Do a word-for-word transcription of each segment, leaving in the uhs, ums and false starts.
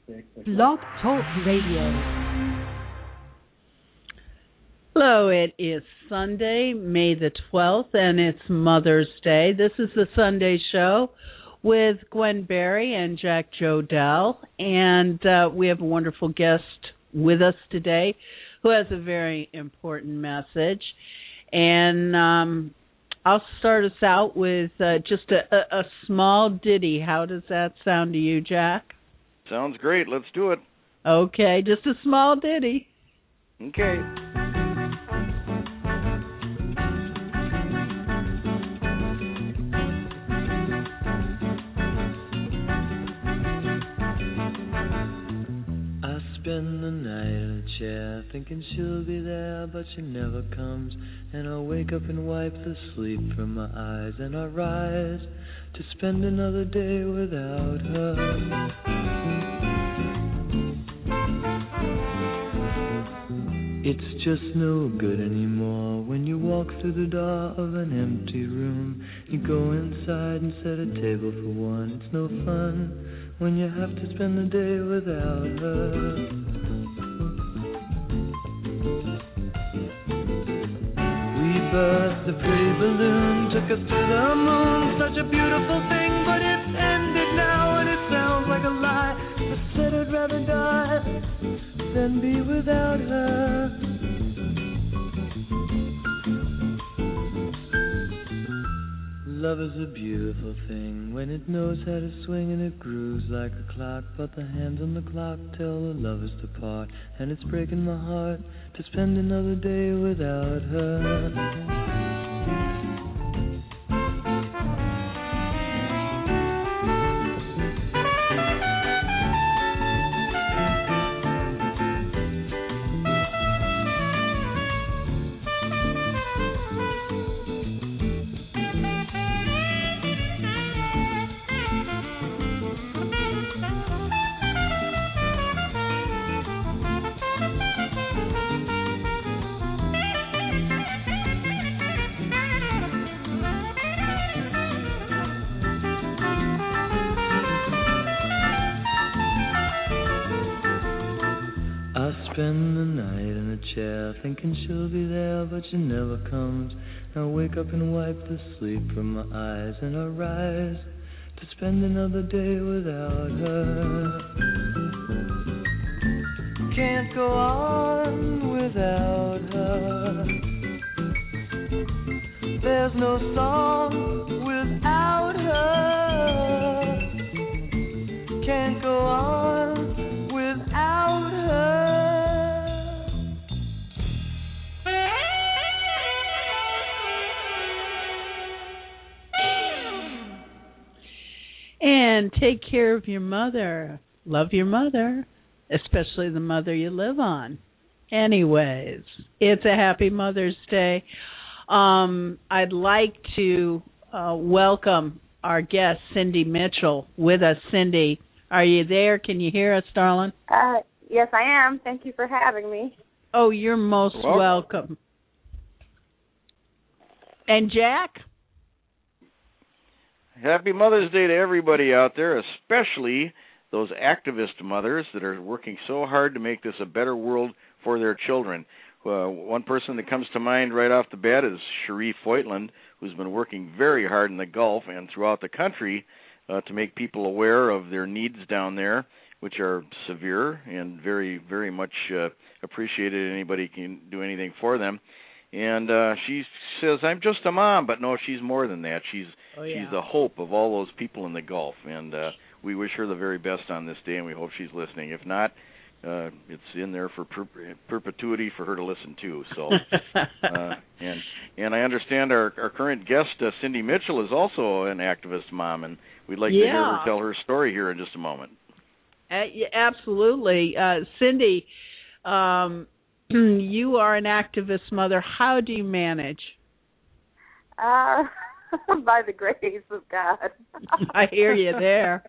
Blog Talk Radio. Hello, it is Sunday, May the twelfth, and it's Mother's Day. This is the Sunday Show with Gwen Berry and Jack Jodell, and uh, we have a wonderful guest with us today who has a very important message. And um, I'll start us out with uh, just a, a, a small ditty. How does that sound to you, Jack? Sounds great. Let's do it. Okay, just a small ditty. Okay. Spend the night in a chair, thinking she'll be there, but she never comes. And I'll wake up and wipe the sleep from my eyes, and I'll rise to spend another day without her. It's just no good anymore when you walk through the door of an empty room. You go inside and set a table for one. It's no fun when you have to spend the day without her. We burst the pretty balloon, took us to the moon, such a beautiful thing, but it's ended now and it sounds like a lie. I said I'd rather die than be without her. Love is a beautiful thing when it knows how to swing and it grooves like a clock. But the hands on the clock tell the lovers to part, and it's breaking my heart to spend another day without her. Spend the night in a chair, thinking she'll be there, but she never comes. I wake up and wipe the sleep from my eyes, and I rise to spend another day without her. Can't go on without her. There's no song without her. Can't go on without her. And take care of your mother. Love your mother, especially the mother you live on. Anyways, it's a happy Mother's Day. Um, I'd like to uh, welcome our guest, Cindy Mitchell, with us. Cindy, are you there? Can you hear us, darling? Uh, yes, I am. Thank you for having me. Oh, you're most welcome. welcome. And Jack? Happy Mother's Day to everybody out there, especially those activist mothers that are working so hard to make this a better world for their children. Uh, one person that comes to mind right off the bat is Cherie Foytland, who's been working very hard in the Gulf and throughout the country uh, to make people aware of their needs down there, which are severe and very, very much uh, appreciated. Anybody can do anything for them. And uh, she says, I'm just a mom, but no, she's more than that. She's oh, yeah. she's the hope of all those people in the Gulf, and uh, we wish her the very best on this day, and we hope she's listening. If not, uh, it's in there for per- perpetuity for her to listen to. So, uh, and and I understand our, our current guest, uh, Cindy Mitchell, is also an activist mom, and we'd like yeah. to hear her tell her story here in just a moment. Uh, yeah, absolutely. Uh, Cindy, um, you are an activist mother. How do you manage? Uh, by the grace of God. I hear you there.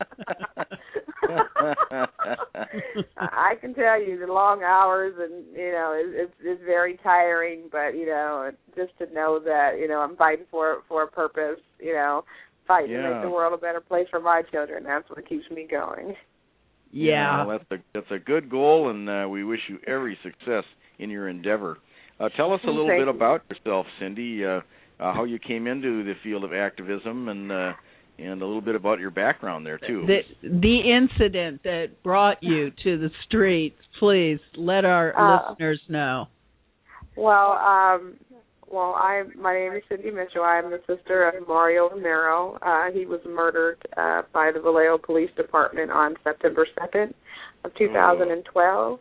I can tell you the long hours, and you know, it, it's it's very tiring. But you know, just to know that you know I'm fighting for for a purpose. You know, fighting yeah. to make the world a better place for my children. That's what keeps me going. Yeah. You know, that's a that's a good goal, and uh, we wish you every success in your endeavor. Uh, tell us a little Thank bit you. about yourself, Cindy. Uh, uh, how you came into the field of activism, and uh, and a little bit about your background there too. The the incident that brought you to the streets. Please let our Uh, listeners know. Well, um, well, I my name is Cindy Mitchell. I'm the sister of Mario Romero. Uh, he was murdered uh, by the Vallejo Police Department on September second of two thousand twelve.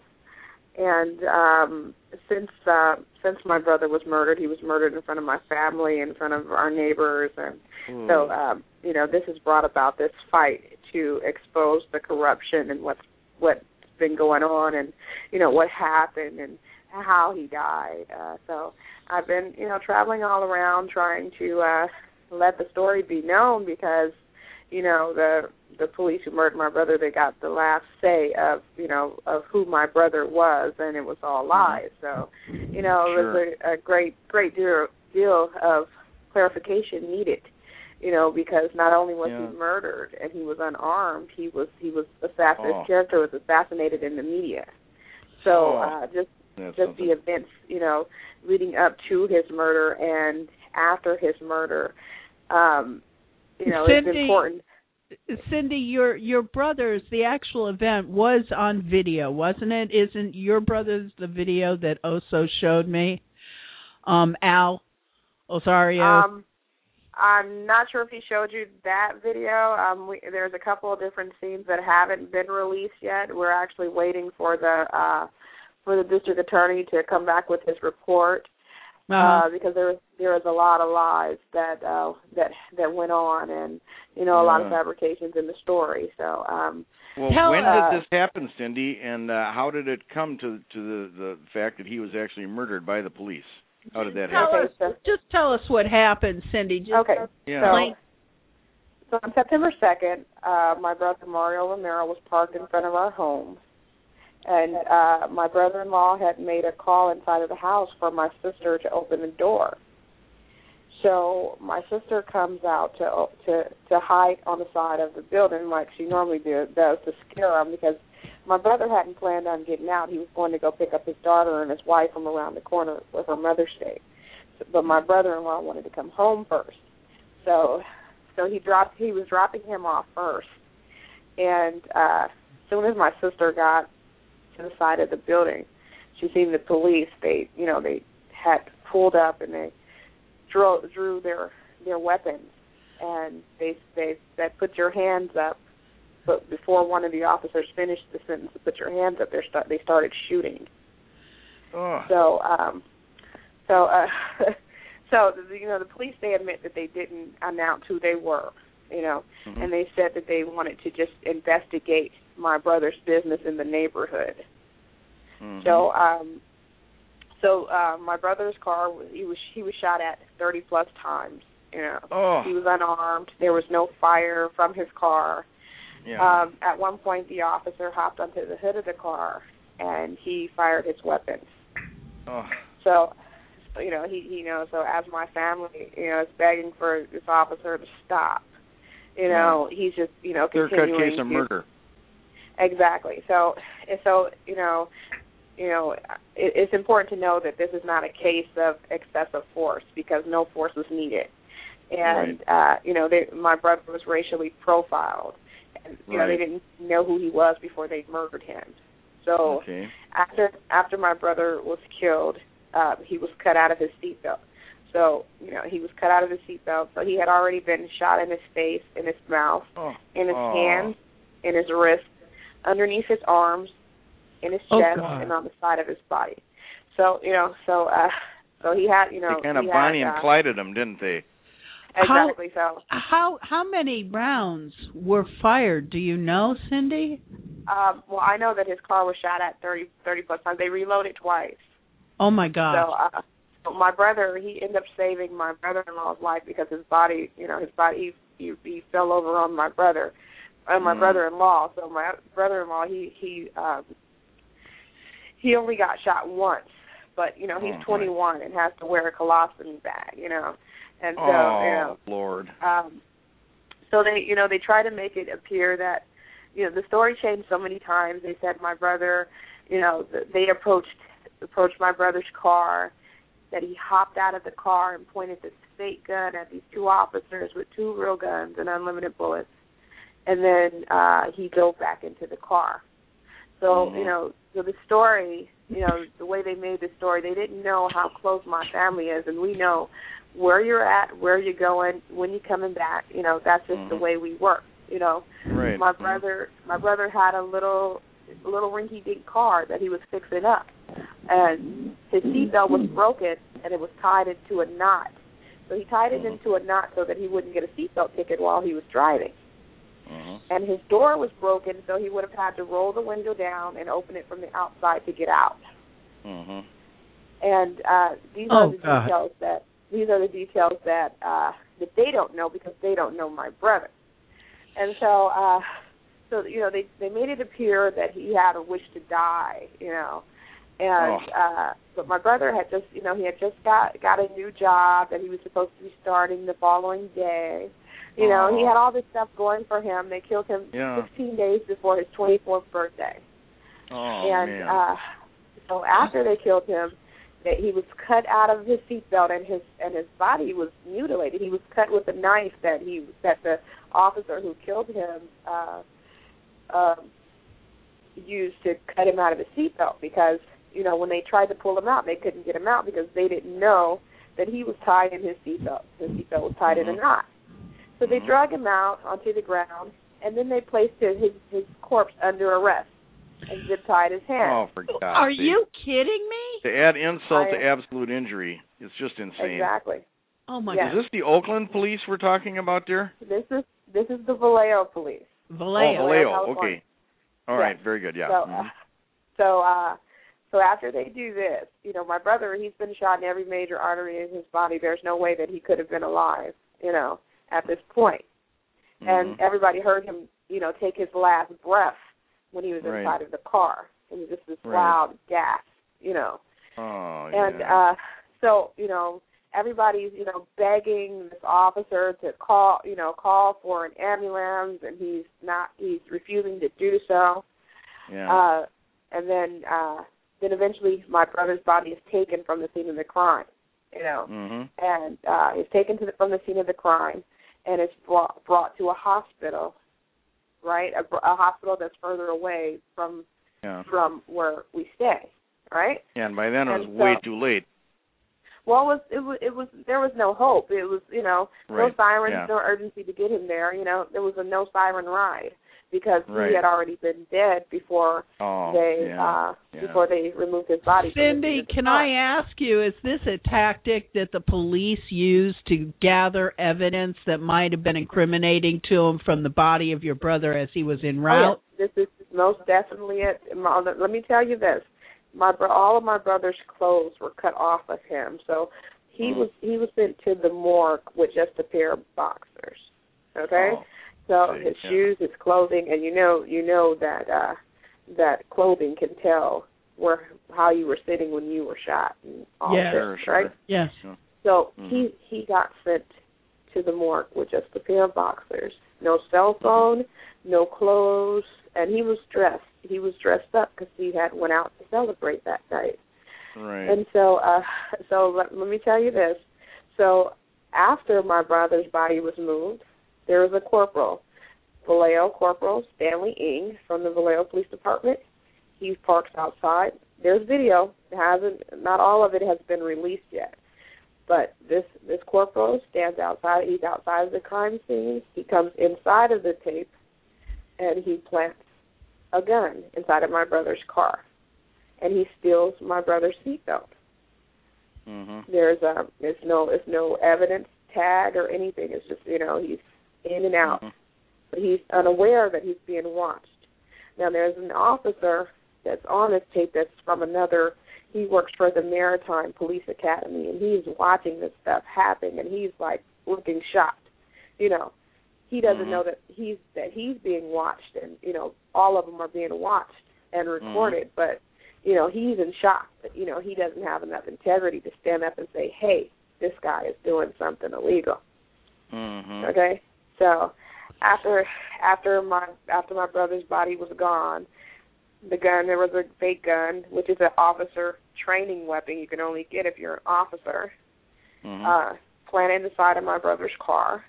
And um, since uh, since my brother was murdered, he was murdered in front of my family, in front of our neighbors, and Mm. so um, you know, this has brought about this fight to expose the corruption and what's what's been going on, and you know what happened and how he died. Uh, so I've been you know traveling all around trying to uh, let the story be known, because you know the the police who murdered my brother, they got the last say of, you know, of who my brother was, and it was all lies. So, you know, it Sure. was a, a great, great deal, deal of clarification needed, you know, because not only was Yeah. he murdered and he was unarmed, he was, he was assassinated, Oh. his character was assassinated in the media. So Oh. uh, just, That's just something. the events, you know, leading up to his murder and after his murder, um, you know, Cindy, it's important. Cindy, your your brother's, the actual event was on video, wasn't it? Isn't your brother's the video that Oso showed me? Um, Al Osario. Um, I'm not sure if he showed you that video. Um, we, there's a couple of different scenes that haven't been released yet. We're actually waiting for the uh, for the district attorney to come back with his report. Uh-huh. Uh, because there there was a lot of lies that uh, that that went on, and you know a lot of Yeah. fabrications in the story. So um, Well, Tell when us- did this happen, Cindy, and uh, how did it come to to the, the fact that he was actually murdered by the police? How did that Tell happen? us, just tell us what happened, Cindy. Just okay, Yeah. so so on September second, uh, my brother Mario Romero was parked in front of our home. And uh, my brother-in-law had made a call inside of the house for my sister to open the door. So my sister comes out to to to hide on the side of the building like she normally do, does to scare him, because my brother hadn't planned on getting out. He was going to go pick up his daughter and his wife from around the corner where her mother stayed. But my brother-in-law wanted to come home first. So so he dropped he was dropping him off first. And uh, as soon as my sister got to the side of the building, she seen the police. They, you know, they had pulled up and they drew drew their their weapons, and they they said, "Put your hands up." But before one of the officers finished the sentence, "Put your hands up," they start they started shooting. Oh. So, um, so, uh, so the, you know, the police, they admit that they didn't announce who they were, you know, Mhm. and they said that they wanted to just investigate my brother's business in the neighborhood. Mhm. So, um, so uh, my brother's car, he was he was shot at thirty plus times. You know, Oh. he was unarmed. There was no fire from his car. Yeah. Um, at one point, the officer hopped onto the hood of the car and he fired his weapons. Oh. So, so, you know, he, you know, so as my family, you know, is begging for this officer to stop, you know, Yeah. he's just, you know, Clear cut continuing case of to- murder. Exactly. So, and so, you know, you know, it, it's important to know that this is not a case of excessive force, because no force was needed. And, uh, you know, they, my brother was racially profiled. And, you know, Right. they didn't know who he was before they murdered him. So Okay. after after my brother was killed, uh, he was cut out of his seatbelt. So, you know, he was cut out of his seatbelt. So he had already been shot in his face, in his mouth, Oh. in his Oh. hands, in his wrists, underneath his arms, in his Oh, chest, God. and on the side of his body. So, you know, so uh, so he had, you know, They kind of he Bonnie had, and uh, Clyde'd him, didn't they? Exactly. So, How how many rounds were fired? Do you know, Cindy? um, well, I know that his car was shot at thirty, thirty plus times. They reloaded twice. Oh my So, gosh! uh, so my brother, he ended up saving my brother-in-law's life because his body, you know, his body, he he, he fell over on my brother, and my Mm. brother-in-law. So my brother-in-law, he he um, he only got shot once, but you know he's Oh, twenty-one and has to wear a colostomy bag, you know, and so Oh, you know, Lord. um, so they you know they try to make it appear that you know, the story changed so many times. They said my brother, you know, they approached approached my brother's car, that he hopped out of the car and pointed this fake gun at these two officers with two real guns and unlimited bullets, and then uh, he drove back into the car. So, mm-hmm. you know, so the story, you know, the way they made the story, they didn't know how close my family is, and we know where you're at, where you're going, when you're coming back. You know, that's just mm-hmm. the way we work. You know, right. my brother, my brother had a little, little rinky-dink car that he was fixing up, and his seatbelt was broken, and it was tied into a knot. So he tied it mm-hmm. into a knot so that he wouldn't get a seatbelt ticket while he was driving. Mm-hmm. And his door was broken, so he would have had to roll the window down and open it from the outside to get out. Mm-hmm. And uh, these oh, are the God. details that these are the details that uh, that they don't know because they don't know my brother. And so, uh, so you know, they they made it appear that he had a wish to die, you know. And oh. uh, but my brother had just, you know, he had just got got a new job that he was supposed to be starting the following day. You know, oh. he had all this stuff going for him. They killed him yeah. sixteen days before his twenty-fourth birthday. Oh, and man. uh, so after they killed him, that he was cut out of his seatbelt and his and his body was mutilated. He was cut with a knife that he that the officer who killed him uh, uh, used to cut him out of his seatbelt because, you know, when they tried to pull him out, they couldn't get him out because they didn't know that he was tied in his seatbelt. His seatbelt was tied mm-hmm. in a knot. So they drug him out onto the ground, and then they placed his his, his corpse under arrest and zip-tied his hands. Oh, for God's Are sake. you kidding me? To add insult I, to absolute injury, it's just insane. Exactly. Oh, my yes. God. Is this the Oakland police we're talking about, dear? This is this is the Vallejo police. Vallejo. Oh, Vallejo. California. Okay. All yes. right. Very good. Yeah. So, Mm-hmm. uh, so, uh, so after they do this, you know, my brother, he's been shot in every major artery in his body. There's no way that he could have been alive, you know, at this point. And mm-hmm. everybody heard him, you know, take his last breath when he was right. inside of the car. It was just this right. loud gasp, you know. Oh, and yeah. uh, so, you know, everybody's, you know, begging this officer to call, you know, call for an ambulance, and he's not, he's refusing to do so. Yeah. Uh, and then, uh, then eventually, my brother's body is taken from the scene of the crime, you know, mm-hmm. and uh, it's taken to the, from the scene of the crime. And it's brought brought to a hospital, right? A, a hospital that's further away from yeah. from where we stay, right? Yeah, and by then it was and way so, too late. Well, it was it was it was there was no hope. It was you know right. no sirens, yeah. no urgency to get him there. You know there was a no siren ride because right. he had already been dead before oh, they yeah. uh, yeah. before they removed his body. Cindy, can I ask you, is this a tactic that the police use to gather evidence that might have been incriminating to him from the body of your brother as he was en route? Oh, yes. This is most definitely it. Let me tell you this: my all of my brother's clothes were cut off of him, so he mm. was he was sent to the morgue with just a pair of boxers. Okay. Oh. So See, his yeah. shoes, his clothing, and you know, you know that uh, that clothing can tell where how you were sitting when you were shot. And all Yeah. this, Sure, sure. right? Yes. So mm-hmm. he he got sent to the morgue with just a pair of boxers, no cell phone, mm-hmm. no clothes, and he was dressed. He was dressed up because he had went out to celebrate that night. Right. And so, uh, so let, let me tell you this. So after my brother's body was moved, there was a corporal, Vallejo Corporal Stanley Ing from the Vallejo Police Department. He parks outside. There's video. It hasn't, not all of it has been released yet. But this this corporal stands outside. He's outside of the crime scene. He comes inside of the tape, and he plants a gun inside of my brother's car, and he steals my brother's seatbelt. Mm-hmm. There's a, it's no, it's no evidence tag or anything. It's just, you know, he's in and out. Mm-hmm. But he's unaware that he's being watched. Now, there's an officer that's on this tape that's from another, he works for the Maritime Police Academy, and he's watching this stuff happen, and he's, like, looking shocked. You know, he doesn't mm-hmm. know that he's that he's being watched, and, you know, all of them are being watched and recorded, mm-hmm. but, you know, he's in shock. But, you know, he doesn't have enough integrity to stand up and say, hey, this guy is doing something illegal. Mm-hmm. Okay? So after after my after my brother's body was gone, the gun, there was a fake gun, which is an officer training weapon you can only get if you're an officer, mm-hmm. uh, planted in the side of my brother's car.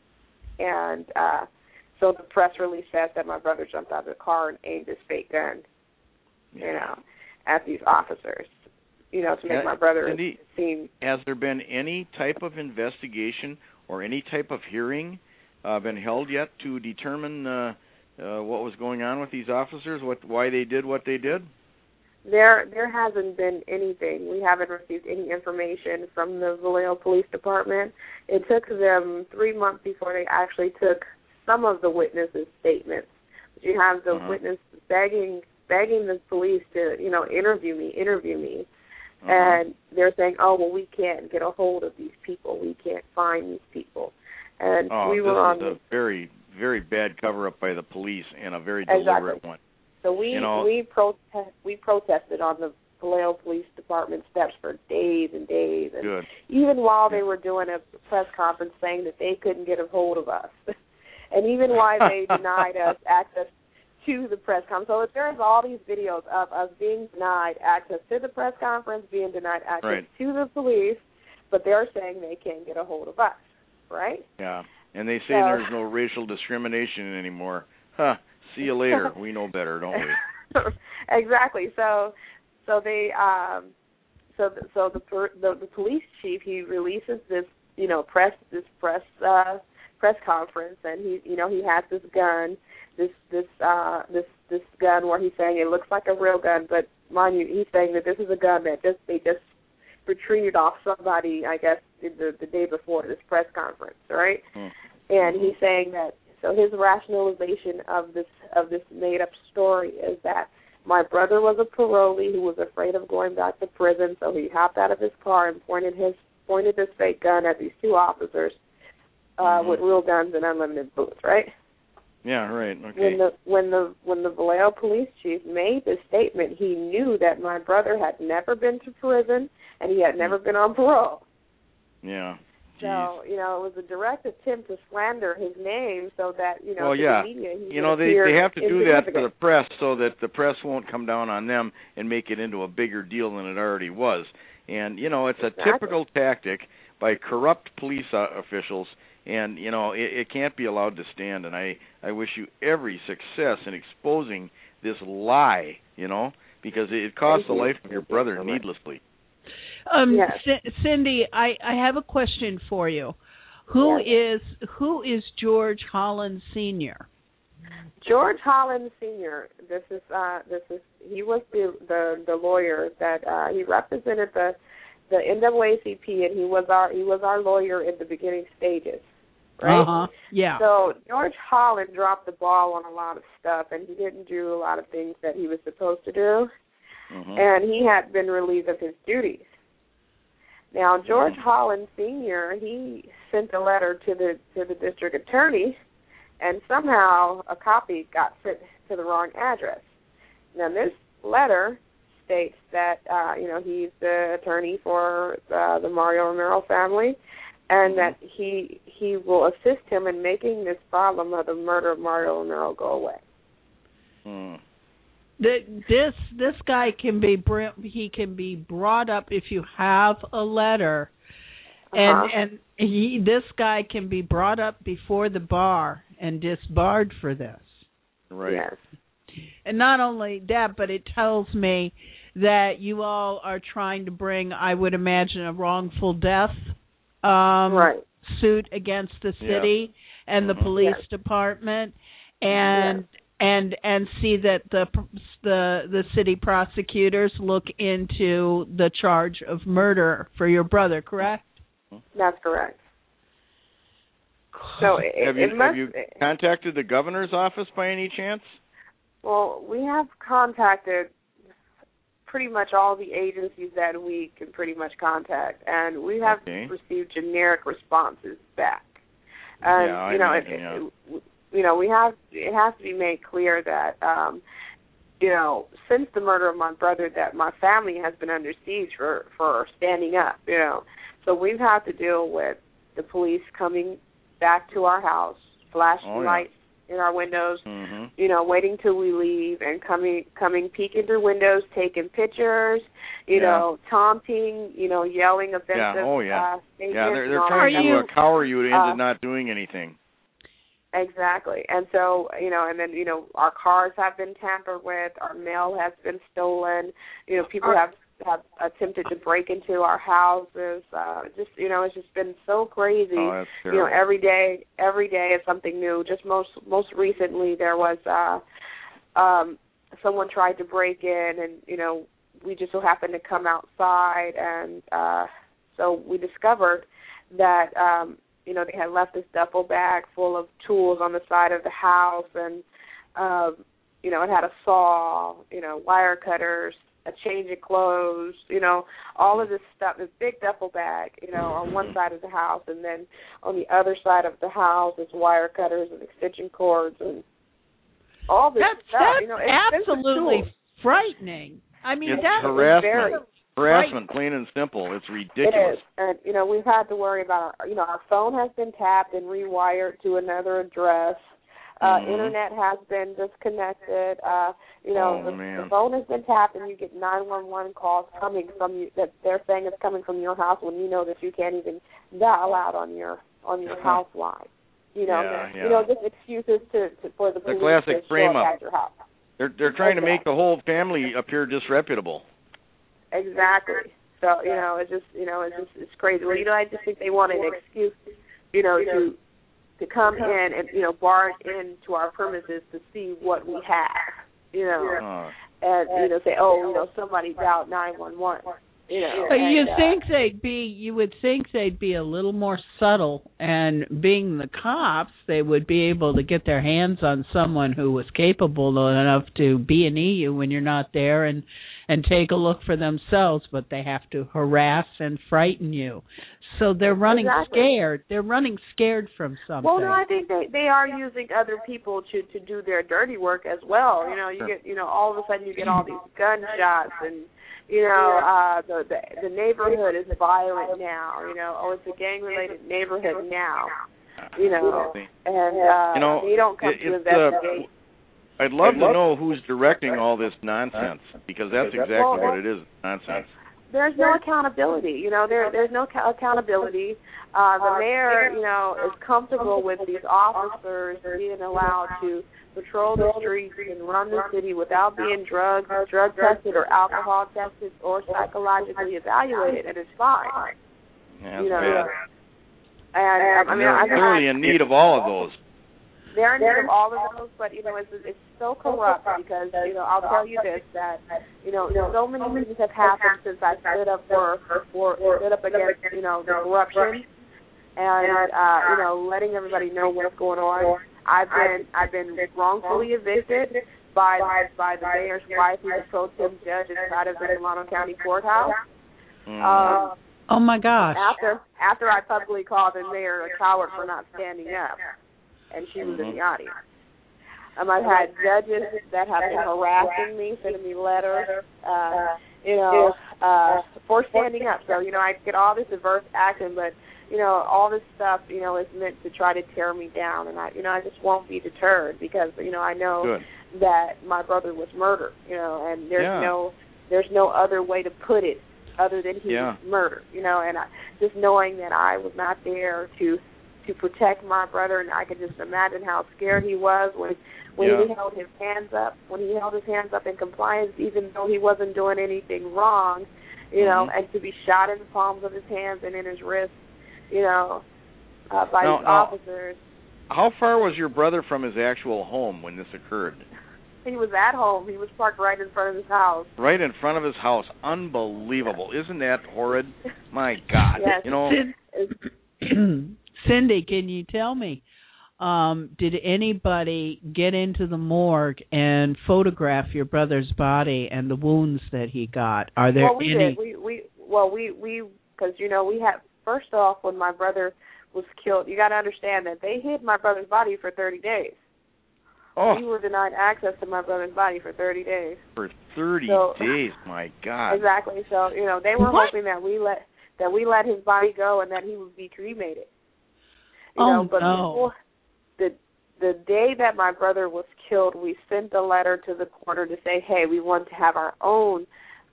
And uh, so the press release says that my brother jumped out of the car and aimed his fake gun, you know, at these officers, you know, to make yeah, my brother Cindy, seem... Has there been any type of investigation or any type of hearing uh, been held yet to determine uh, uh, what was going on with these officers, what why they did what they did? There there hasn't been anything. We haven't received any information from the Vallejo Police Department. It took them three months before they actually took some of the witnesses' statements. You have the uh-huh. witness begging begging the police to, you know, interview me, interview me. Uh-huh. And they're saying, oh, well, we can't get a hold of these people. We can't find these people. And oh, we were this on is a very, very bad cover-up by the police and a very deliberate exactly. one. So we you know, we protest we protested on the Vallejo Police Department steps for days and days, and good. even while they were doing a press conference saying that they couldn't get a hold of us, and even while they denied us access to the press conference. So there's all these videos of us being denied access to the press conference, being denied access right. to the police, but they're saying they can't get a hold of us, right? Yeah, and they say so, there's no racial discrimination anymore. Huh. See you later. We know better, don't we? Exactly. So, so they, um, so the, so the, the the police chief, he releases this, you know, press this press uh, press conference, and he, you know, he has this gun, this this uh, this this gun where he's saying it looks like a real gun, but mind you, he's saying that this is a gun that just they just retrieved off somebody, I guess, the the day before this press conference, right? Mm. And he's saying that. So his rationalization of this of this made-up story is that my brother was a parolee who was afraid of going back to prison, so he hopped out of his car and pointed his pointed his fake gun at these two officers uh, mm-hmm. with real guns and unlimited bullets, right? Yeah, right. Okay. When the when the when the Vallejo police chief made this statement, he knew that my brother had never been to prison and he had never been on parole. Yeah. So, you know, it was a direct attempt to slander his name so that, you know, well, yeah. the media, he you know, they, they have to do that for the press so that the press won't come down on them and make it into a bigger deal than it already was. And, you know, it's a exactly. typical tactic by corrupt police uh, officials, and, you know, it, it can't be allowed to stand. And I, I wish you every success in exposing this lie, you know, because it, it cost the life of your brother needlessly. Um, yes. C- Cindy, I, I have a question for you. Who yes. is who is George Holland Senior? George Holland Senior This is uh, this is he was the the, the lawyer that uh, he represented the the N double A C P, and he was our he was our lawyer in the beginning stages. Right? Uh-huh. Yeah. So George Holland dropped the ball on a lot of stuff, and he didn't do a lot of things that he was supposed to do, mm-hmm. and he had been relieved of his duties. Now, George Holland Senior, he sent a letter to the to the district attorney, and somehow a copy got sent to the wrong address. Now, this letter states that, uh, you know, he's the attorney for uh, the Mario Romero family, and that he he will assist him in making this problem of the murder of Mario Romero go away. Hmm. This this guy can be he can be brought up if you have a letter, and uh-huh. and he this guy can be brought up before the bar and disbarred for this. Right. Yes. And not only that, but it tells me that you all are trying to bring, I would imagine, a wrongful death um, right. suit against the city yeah. and the police yes. department, and. Yes. And and see that the the the city prosecutors look into the charge of murder for your brother, correct? That's correct. So it, have you it must, have you contacted the governor's office by any chance? Well, we have contacted pretty much all the agencies that we can pretty much contact, and we have okay. received generic responses back. And yeah, I you know, imagine, it, yeah. it, you know, we have it has to be made clear that um, you know, since the murder of my brother, that my family has been under siege for for standing up. You know, so we've had to deal with the police coming back to our house, flashing Oh, yeah. lights in our windows, Mm-hmm. you know, waiting till we leave and coming, coming, peeking through windows, taking pictures, you Yeah. know, taunting, you know, yelling offensive Yeah, oh, yeah. uh, statements. Yeah, they're, and they're all trying that to uh, stuff. cower you into Uh, not doing anything. Exactly. And so, you know, and then, you know, our cars have been tampered with, our mail has been stolen, you know, people have, have attempted to break into our houses. Uh, just, you know, it's just been so crazy. Oh, that's You know, terrible. every day, every day is something new. Just most, most recently there was, uh, um, someone tried to break in and, you know, we just so happened to come outside and, uh, so we discovered that, um, you know, they had left this duffel bag full of tools on the side of the house, and, um, you know, it had a saw, you know, wire cutters, a change of clothes, you know, all of this stuff, this big duffel bag, you know, on one side of the house, and then on the other side of the house is wire cutters and extension cords and all this That's, stuff. that's you know, expensive absolutely tools. frightening. I mean, It's that's harassment. very Harassment, plain and simple. It's It ridiculous. is, and you know we've had to worry about our, you know our phone has been tapped and rewired to another address. Uh, Mhm. Internet has been disconnected. Uh, you know Oh, the, man. the phone has been tapped, and you get nine one one calls coming from you that they're saying it's coming from your house when you know that you can't even dial out on your on your house line. You know, Yeah, yeah. you know just excuses to, to for the police classic to frame show up up. at your house. They're they're trying to make the whole family appear disreputable. Exactly. So, you know, it's just, you know, it's just, it's crazy. Well, you know, I just think they want an excuse, you know, to to come in and, you know, barge into our premises to see what we have, you know, Uh, and, you know, say, oh, you know, somebody dialed nine one one, you know. But you and, uh, think they'd be, you would think they'd be a little more subtle, and being the cops, they would be able to get their hands on someone who was capable enough to B and E you when you're not there and and take a look for themselves, but they have to harass and frighten you. So they're running Exactly. scared. They're running scared from something. Well, no, I think they they are using other people to to do their dirty work as well. You know, you get, you know, all of a sudden you get all these gunshots and, you know, uh, the, the the neighborhood is violent now. You know, oh, it's a gang-related neighborhood now. You know, and uh, You know, they don't come it- to it's, uh, investigate. I'd love to know who's directing all this nonsense, because that's exactly Well, what it is, nonsense. There's no accountability. You know, there there's no ca- accountability. Uh, the mayor, you know, is comfortable with these officers being allowed to patrol the streets and run the city without being drugged, drug tested, or alcohol tested, or psychologically evaluated, and it's fine. Yeah, you that's know, bad. and I And mean, they're I clearly in need of all of those. They're in need of all of those, but, you know, it's, it's so corrupt because, you know, I'll tell you this, that, you know, so many things have happened since I stood up for, for stood up against, you know, the corruption and, uh, you know, letting everybody know what's going on. I've been, I've been wrongfully evicted by, by the mayor's wife, who's a pro tem judge inside of the Solano County Courthouse. Mm. Um, oh my gosh! after, after I publicly called the mayor a coward for not standing up. And she was in the audience. Um, I've had judges that have been harassing me, sending me letters, uh, you know, uh, for standing up. So, you know, I get all this adverse action, but, you know, all this stuff, you know, is meant to try to tear me down. And, I, you know, I just won't be deterred because, you know, I know Good. that my brother was murdered, you know, and there's Yeah. no there's no other way to put it other than he Yeah. was murdered, you know, and I, just knowing that I was not there to to protect my brother, and I could just imagine how scared he was when when Yeah. he held his hands up, when he held his hands up in compliance, even though he wasn't doing anything wrong, you know, Mhm. and to be shot in the palms of his hands and in his wrists, you know, uh, by Now- these now- officers. How far was your brother from his actual home when this occurred? He was at home. He was parked right in front of his house. Right in front of his house. Unbelievable. Isn't that horrid? My God. Yes. You know, Cindy, can you tell me, um, did anybody get into the morgue and photograph your brother's body and the wounds that he got? Are there well, we any? did. We we well we we because you know we had first off when my brother was killed. You got to understand that they hid my brother's body for thirty days. oh, We were denied access to my brother's body for thirty days. for thirty So- days. My God. Exactly. So you know they were What? hoping that we let that we let his body go and that he would be cremated. You Oh, know, but no. before the the day that my brother was killed, we sent a letter to the coroner to say, hey, we want to have our own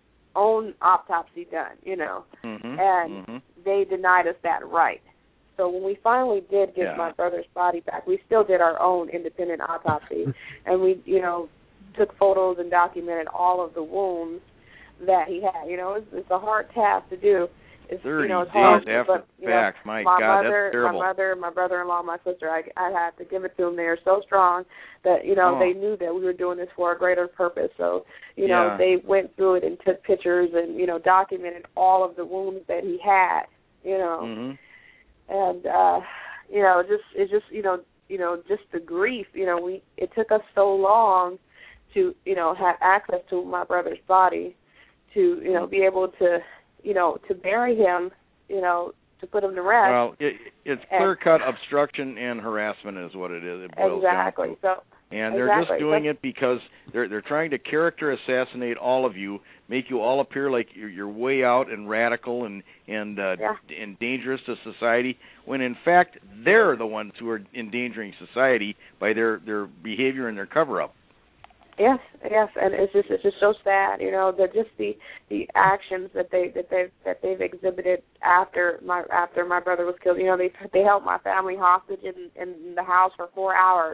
own autopsy done, you know, mm-hmm, and mm-hmm. they denied us that right. So when we finally did get yeah. my brother's body back, we still did our own independent autopsy, and we, you know, took photos and documented all of the wounds that he had. You know, it's, it's a hard task to do. It's, Thirty you know, it's days hard, after but, the fact. know, My, my God, mother, that's terrible. My mother, my brother-in-law, my sister, I, I have to give it to them. They are so strong that, you know, oh. they knew that we were doing this for a greater purpose. So, you know, yeah. they went through it and took pictures and, you know, documented all of the wounds that he had, you know. Mm-hmm. And, uh, you know, just, it's just, you know, you know, just the grief, you know, we, it took us so long to, you know, have access to my brother's body to, you know, be able to, you know, to bury him, you know, to put him to rest. Well, it, it's clear-cut obstruction and harassment is what it is. It boils exactly. down to. So, and they're exactly. just doing so, it because they're they're trying to character assassinate all of you, make you all appear like you're, you're way out and radical and and uh, yeah. and dangerous to society, when in fact they're the ones who are endangering society by their, their behavior and their cover-up. Yes, yes, and it's just it's just so sad, you know, that just the the actions that they that they that they've exhibited after my after my brother was killed. You know, they they held my family hostage in in the house for four hours,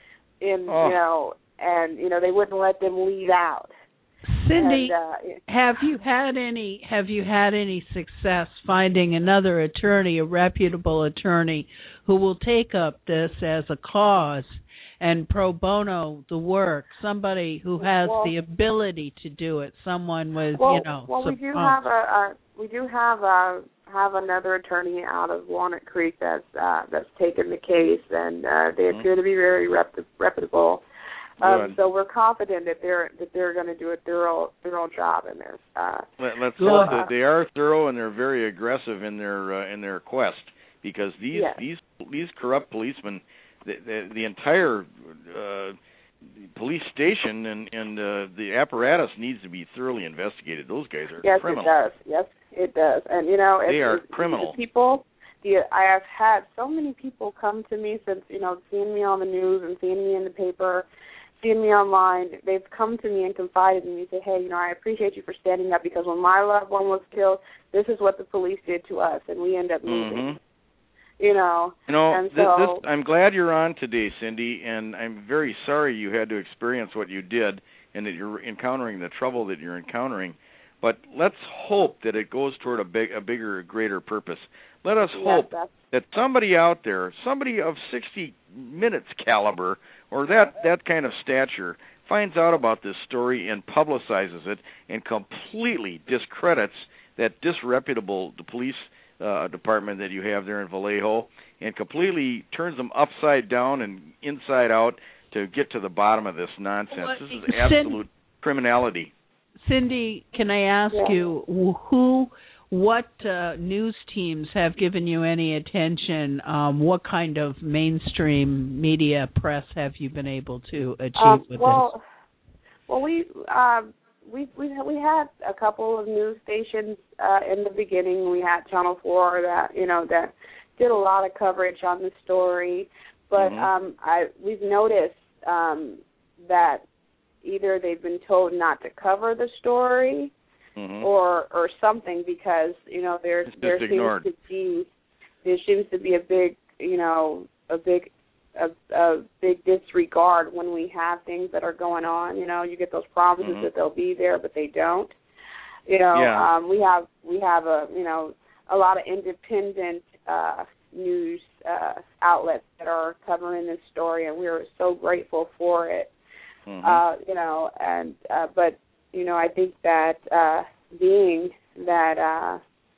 in oh. you know, and you know they wouldn't let them leave out. Cindy, and, uh, have you had any have you had any success finding another attorney, a reputable attorney, who will take up this as a cause and pro bono the work? Somebody who has well, the ability to do it. Someone with well, you know. Well, some, we do um, have a, a we do have a have another attorney out of Walnut Creek that's uh, that's taken the case, and uh, they mm-hmm. appear to be very rep- reputable. Um, so we're confident that they're that they're going to do a thorough thorough job in this. Uh, Let, let's Good. hope that they are thorough and they're very aggressive in their uh, in their quest, because these yes. these these corrupt policemen, the the, the entire uh, police station and and uh, the apparatus needs to be thoroughly investigated. Those guys are yes, criminals. Yes, it does. Yes, it does. And you know, they it's, are it's, criminal. The people. The, I have had so many people come to me since, you know, seeing me on the news and seeing me in the paper, seeing me online. They've come to me and confided in me, say, hey, you know, I appreciate you for standing up, because when my loved one was killed, this is what the police did to us, and we end up moving. Mm-hmm. You know, you know and this, so, this, I'm glad you're on today, Cindy, and I'm very sorry you had to experience what you did and that you're encountering the trouble that you're encountering. But let's hope that it goes toward a big, a bigger, greater purpose. Let us hope yes, that somebody out there, somebody of sixty minutes caliber or that, that kind of stature, finds out about this story and publicizes it and completely discredits that disreputable police uh, department that you have there in Vallejo, and completely turns them upside down and inside out to get to the bottom of this nonsense. Well, this is absolute criminality. Cindy, can I ask yeah. you who, what uh, news teams have given you any attention? Um, what kind of mainstream media press have you been able to achieve um, with well, this? Well, we uh, we we we had a couple of news stations uh, in the beginning. We had Channel Four that you know that did a lot of coverage on the story, but mm-hmm. um, I we've noticed um, that either they've been told not to cover the story, mm-hmm. or or something, because you know there there seems ignored. to be there seems to be a big you know a big a, a big disregard when we have things that are going on. You know, you get those promises mm-hmm. that they'll be there, but they don't. You know, yeah. um, we have we have a you know a lot of independent uh, news uh, outlets that are covering this story, and we are so grateful for it. Mm-hmm. Uh, you know, and uh, but you know, I think that uh, being that uh,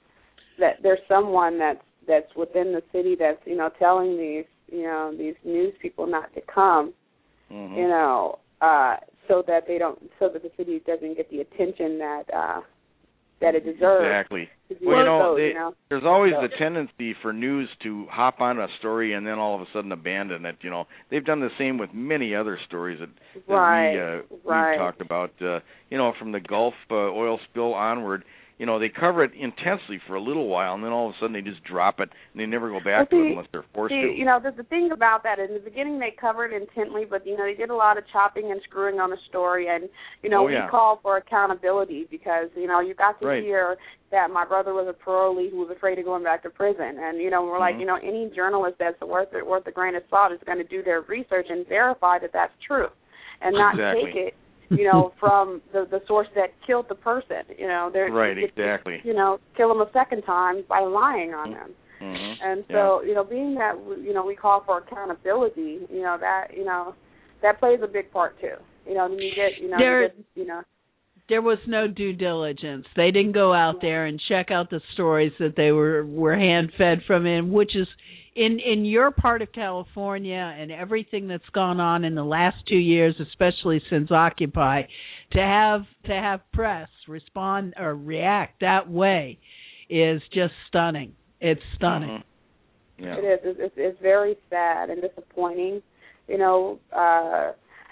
that there's someone that's that's within the city that's you know telling these you know these news people not to come, mm-hmm. you know, uh, so that they don't so that the city doesn't get the attention that uh, that it deserves. Exactly. Well, you know, so, they, you know, there's always so. the tendency for news to hop on a story and then all of a sudden abandon it. You know, they've done the same with many other stories that, that right, we uh, right. we've talked about. Uh, you know, from the Gulf uh, oil spill onward, you know, they cover it intensely for a little while, and then all of a sudden they just drop it, and they never go back well, to see, it unless they're forced see, to. You know, the, the thing about that, in the beginning they covered intently, but, you know, they did a lot of chopping and screwing on the story, and, you know, oh, yeah. we called for accountability because, you know, you got to right. hear that my brother was a parolee who was afraid of going back to prison, and, you know, we're mm-hmm. like, you know, any journalist that's worth it, worth a grain of salt is going to do their research and verify that that's true, and not exactly. take it, you know, from the the source that killed the person. You know, they're right, it, exactly. You know, kill them a second time by lying on them. Mm-hmm. And so, yeah. you know, being that you know we call for accountability, you know that you know that plays a big part too. You know, you get you know there, you, get, you know. There was no due diligence. They didn't go out there and check out the stories that they were were hand fed from him, which is. In in your part of California and everything that's gone on in the last two years, especially since Occupy, to have to have press respond or react that way is just stunning. It's stunning. Mm-hmm. Yeah. It is. It's, it's, it's very sad and disappointing. You know, uh,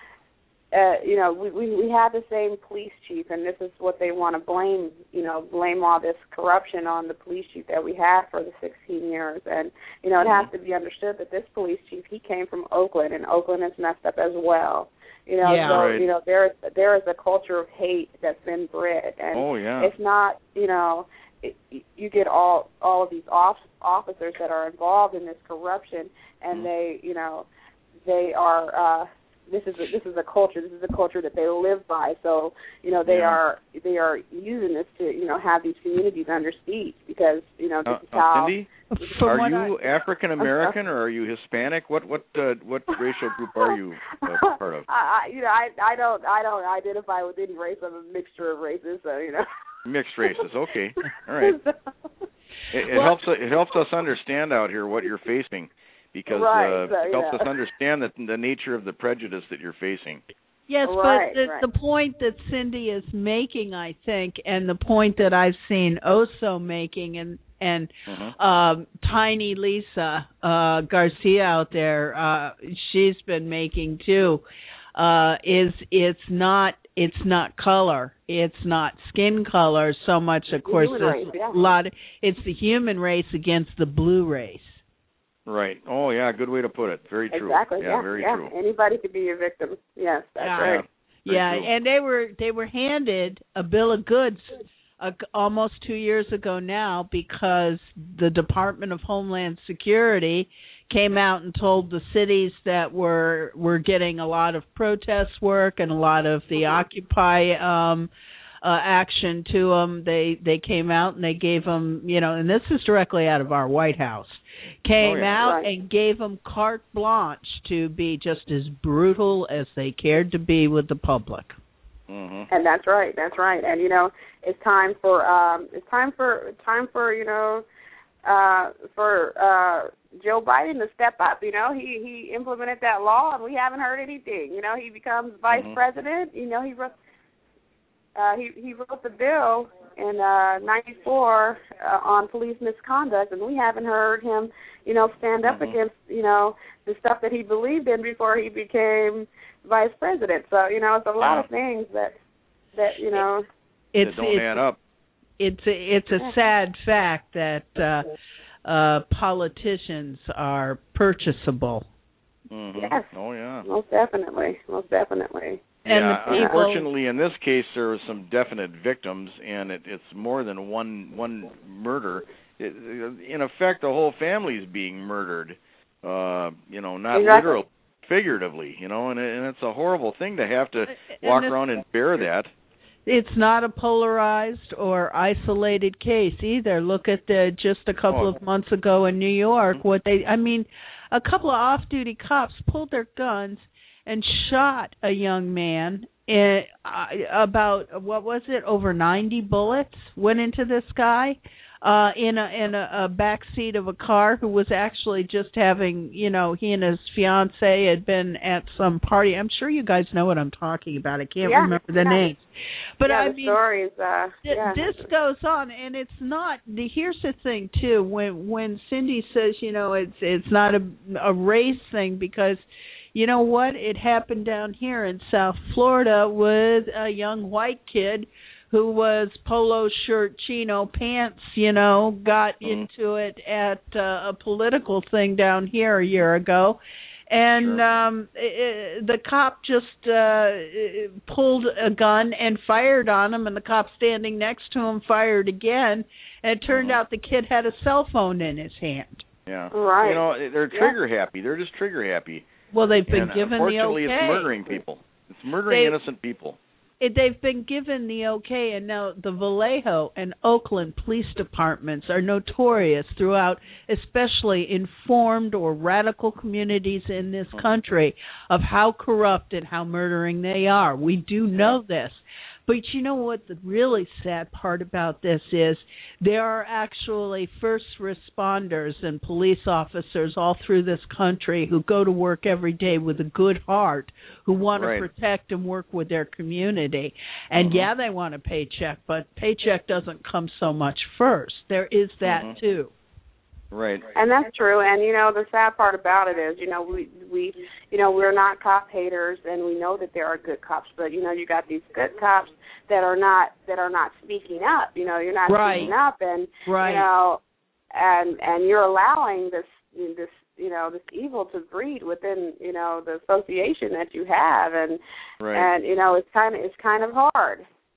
uh, you know, we, we we had the same police chief, and this is what they want to blame. You know, blame all this corruption on the police chief that we had for the sixteen years. And you know, it mm-hmm. has to be understood that this police chief, he came from Oakland, and Oakland is messed up as well. You know, yeah, so right. you know there is there is a culture of hate that's been bred, and oh, yeah. it's not. You know, it, you get all all of these off, officers that are involved in this corruption, and mm-hmm. they, you know, they are. Uh, This is a, this is a culture. This is a culture that they live by. So you know they yeah. are they are using this to you know have these communities under siege because you know this uh, is how. Cindy, From are you I, African American or are you Hispanic? What what uh, what racial group are you uh, part of? I, you know I I don't I don't identify with any race. I'm a mixture of races. So you know. Mixed races. Okay. All right. It, it well, helps it helps us understand out here what you're facing. Because right, uh, so, it helps yeah. us understand that the nature of the prejudice that you're facing. Yes, right, but the, right. the point that Cindy is making, I think, and the point that I've seen Oso making, and and mm-hmm. um, Tiny Lisa uh, Garcia out there, uh, she's been making too, uh, is it's not it's not color, it's not skin color so much. Of course, race, yeah. a lot. Of, it's the human race against the blue race. Right. Oh, yeah, good way to put it. Very true. Exactly. Yeah, yeah very yeah. true. Anybody could be a victim. Yes, that's yeah. right. Yeah, yeah true. and they were they were handed a bill of goods uh, almost two years ago now because the Department of Homeland Security came out and told the cities that were were getting a lot of protest work and a lot of the mm-hmm. Occupy um uh, action to them. They they came out and they gave them, you know, and this is directly out of our White House. Came oh, yeah. out right. and gave them carte blanche to be just as brutal as they cared to be with the public. Mm-hmm. And that's right. That's right. And you know, it's time for um, it's time for time for you know uh, for uh, Joe Biden to step up. You know, he he implemented that law, and we haven't heard anything. You know, he becomes vice mm-hmm. president. You know, he wrote uh, he he wrote the bill in uh, ninety-four uh, on police misconduct, and we haven't heard him, you know, stand up mm-hmm. against, you know, the stuff that he believed in before he became vice president. So, you know, it's a lot yeah. of things that, that you know. It's, that don't it's, add up. It's a, it's a sad fact that uh, uh, politicians are purchasable. Mm-hmm. Yes. Oh, yeah. Most definitely. Most definitely. And yeah, the people, unfortunately, in this case, there are some definite victims, and it, it's more than one one murder. It, in effect, the whole family is being murdered. Uh, you know, not exactly. literally, figuratively. You know, and, it, and it's a horrible thing to have to walk around and bear that. It's not a polarized or isolated case either. Look at the just a couple oh. of months ago in New York. What they, I mean, a couple of off-duty cops pulled their guns and shot a young man. In, uh, about what was it? Over ninety bullets went into this guy uh, in a in a, a back seat of a car who was actually just having, you know, he and his fiance had been at some party. I'm sure you guys know what I'm talking about. I can't yeah, remember the yeah. names, but yeah, I the mean, stories, uh, th- yeah. this goes on, and it's not. The, here's the thing too. When when Cindy says, you know, it's it's not a a race thing because. You know what? It happened down here in South Florida with a young white kid who was polo shirt, chino pants, you know, got mm-hmm. into it at uh, a political thing down here a year ago. And sure. um, it, the cop just uh, pulled a gun and fired on him, and the cop standing next to him fired again. And it turned mm-hmm. out the kid had a cell phone in his hand. Yeah, right. You know, they're trigger yeah. happy. They're just trigger happy. Well, they've been and given the okay. Unfortunately, it's murdering people. It's murdering they, innocent people. It, they've been given the okay, and now the Vallejo and Oakland police departments are notorious throughout, especially informed or radical communities in this country, of how corrupt and how murdering they are. We do know this. But you know what the really sad part about this is? There are actually first responders and police officers all through this country who go to work every day with a good heart, who want right. to protect and work with their community. And mm-hmm. yeah, they want a paycheck, but paycheck doesn't come so much first. There is that mm-hmm. too. Right. And that's true. And, you know, the sad part about it is, you know, we, we, you know, we're not cop haters, and we know that there are good cops. But, you know, you got these good cops that are not, that are not speaking up. You know, you're not right. speaking up, and, right. you know, and, and you're allowing this, this, you know, this evil to breed within, you know, the association that you have. And, right. and you know, it's kind of, it's kind of hard.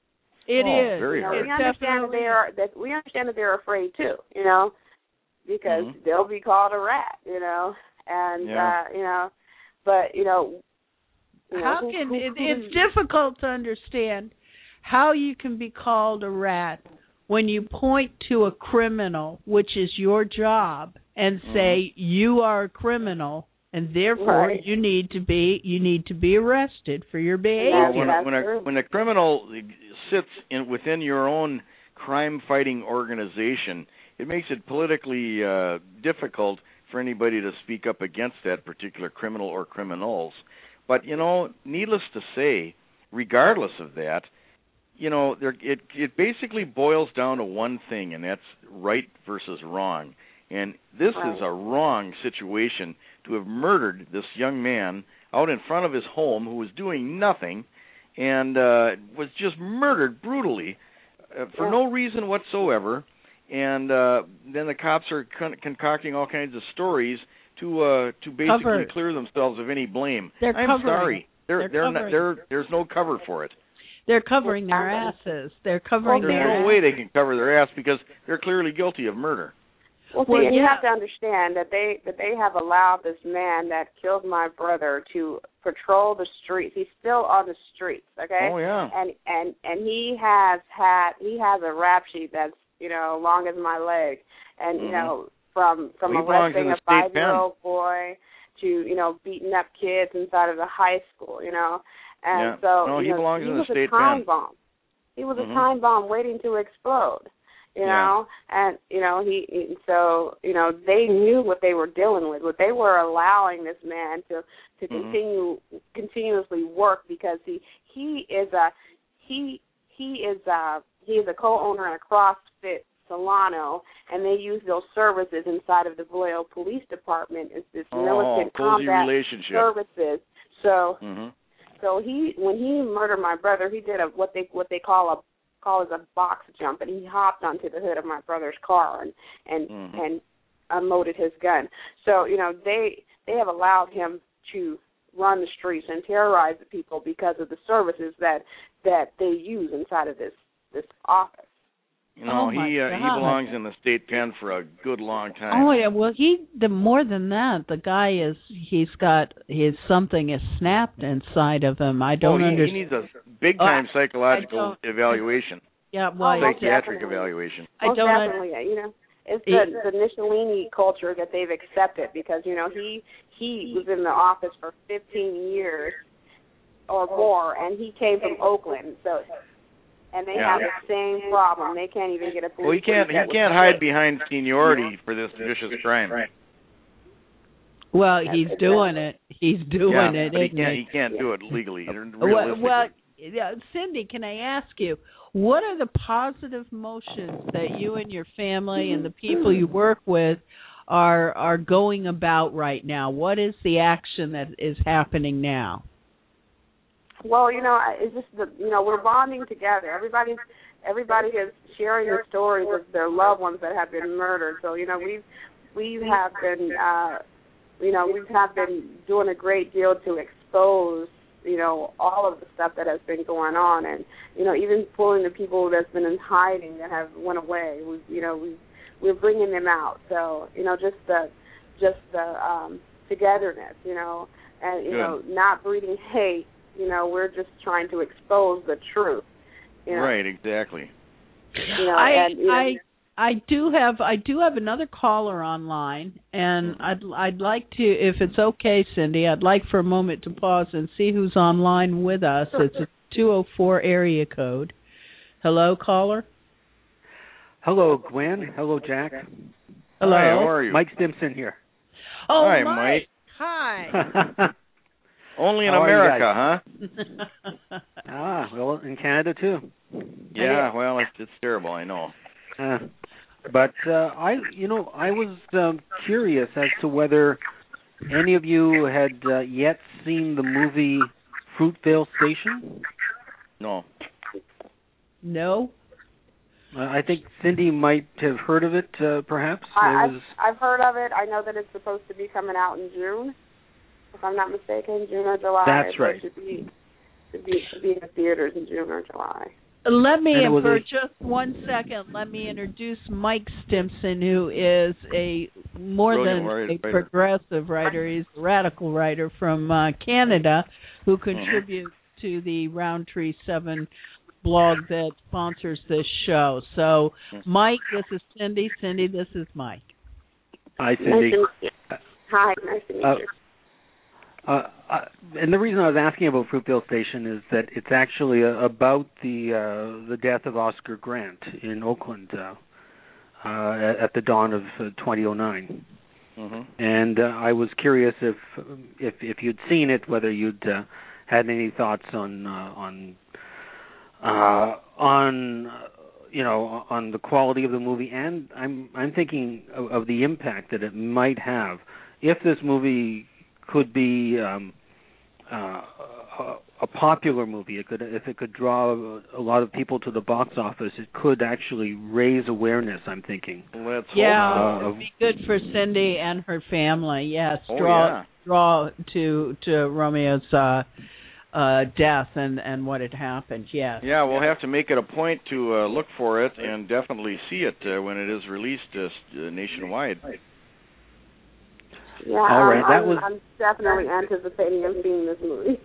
It oh, is. Very you know, hard. we understand that they are, that we understand that they're afraid too, you know. Because mm-hmm. they'll be called a rat, you know, and yeah. uh, you know, but you know, you how know, can who, who, it, who, it's difficult to understand how you can be called a rat when you point to a criminal, which is your job, and say mm-hmm. you are a criminal, and therefore right. you need to be you need to be arrested for your behavior. Well, when, a, when a when a criminal sits in within your own crime-fighting organization, it makes it politically uh, difficult for anybody to speak up against that particular criminal or criminals. But, you know, needless to say, regardless of that, you know, there, it it basically boils down to one thing, and that's right versus wrong. And this right. is a wrong situation to have murdered this young man out in front of his home who was doing nothing and uh, was just murdered brutally uh, for yeah. no reason whatsoever. And uh, then the cops are con- concocting all kinds of stories to uh, to basically Covered. clear themselves of any blame. They're I'm covering. sorry, they're they're, they're, not, they're there's no cover for it. They're covering their asses. They're covering There's their no ass. way they can cover their ass because they're clearly guilty of murder. Well, see, Well, and you yeah. have to understand that they that they have allowed this man that killed my brother to patrol the streets. He's still on the streets, okay? Oh yeah. And and and he has had he has a rap sheet that's, you know, long as my leg, and mm-hmm. you know, from from well, he belongs arresting in the a state five-year-old boy to, you know, beating up kids inside of the high school, you know, and yeah. so no, you he know, belongs he in the was state a time pen. bomb. He was mm-hmm. a time bomb waiting to explode, you yeah. know, and you know he, he so you know they knew what they were dealing with. What they were allowing this man to to mm-hmm. continue continuously work because he he is a he he is a he is a co-owner in a CrossFit Solano, and they use those services inside of the Vallejo Police Department. It's this oh, militant cozy combat relationship. services. So, mm-hmm. so he when he murdered my brother, he did a what they what they call a call as a box jump, and he hopped onto the hood of my brother's car and and mm-hmm. and unloaded his gun. So you know they they have allowed him to run the streets and terrorize the people because of the services that that they use inside of this this office. You know, Oh, my he uh, he God. belongs in the state pen for a good long time. Oh yeah, well he the more than that, the guy is he's got his something is snapped inside of him. I don't oh, he, understand. he needs a big time Oh, I- psychological I don't- evaluation, Yeah, well, Oh, psychiatric definitely. evaluation. I Most don't. un- definitely, yeah, you know, it's the, the Nishalini culture that they've accepted because you know he he was in the office for fifteen years or more, and he came from Oakland, so and they Yeah. have the same problem. They can't even get a police. Well, he can't he that can't would- hide behind seniority for this vicious crime. Well, he's That's doing it. He's doing yeah, it. but he isn't can't he? he can't do it legally. Well, Realistically. well, yeah, Cindy, can I ask you, what are the positive motions that you and your family and the people you work with are are going about right now? What is the action that is happening now? Well, you know, I- it's just the you know we're bonding together. Everybody, everybody is sharing the stories of their loved ones that have been murdered. So you know we've we have been uh, you know we have been doing a great deal to expose you know all of the stuff that has been going on, and you know even pulling the people that's been in hiding that have went away. We you know we we're bringing them out. So you know just the just the um, togetherness, you know, and you Good. know not breeding hate. You know, we're just trying to expose the truth. You know? Right, exactly. You know, I and, you know, I I do have I do have another caller online, and I'd I'd like to, if it's okay, Cindy, I'd like for a moment to pause and see who's online with us. It's a two oh four area code. Hello, caller. Hello, Gwen. Hello, Jack. Hello. Hi, how are you? Mike Stimson here. Oh, Hi, Mike. Mike. Hi. Only in How are you America, huh? Ah, well, in Canada too. Yeah, well, it's, it's terrible, I know. Uh, but uh, I, you know, I was um, curious as to whether any of you had uh, yet seen the movie Fruitvale Station. No. No. Uh, I think Cindy might have heard of it, uh, perhaps. I, it was... I've, I've heard of it. I know that it's supposed to be coming out in June, if I'm not mistaken, June or July. That's right. It should be, should be, should be in the theaters in June or July. Let me, And it was for a- just one second, let me introduce Mike Stimson, who is a more Brilliant than writer. a progressive writer. He's a radical writer from uh, Canada who contributes to the Roundtree seven blog that sponsors this show. So, Mike, this is Cindy. Cindy, this is Mike. Hi, Nice Cindy. to meet you. Hi, nice to meet Uh, you. Uh, uh, and the reason I was asking about Fruitvale Station is that it's actually uh, about the uh, the death of Oscar Grant in Oakland uh, uh, at, at the dawn of uh, twenty oh nine. Mm-hmm. And uh, I was curious if if if you'd seen it, whether you'd uh, had any thoughts on uh, on uh, on uh, you know on the quality of the movie, and I'm I'm thinking of, of the impact that it might have if this movie could be um, uh, a, a popular movie. It could, if it could draw a lot of people to the box office, it could actually raise awareness. I'm thinking. Let's Yeah, hope it would be good for Cindy and her family. Yes, Oh, draw yeah. draw to to Romeo's uh, uh, death and and what had happened. Yes. Yeah, we'll have to make it a point to uh, look for it and definitely see it uh, when it is released uh, uh, nationwide. Yeah, All right, I'm, that I'm, was- I'm definitely anticipating him seeing this movie.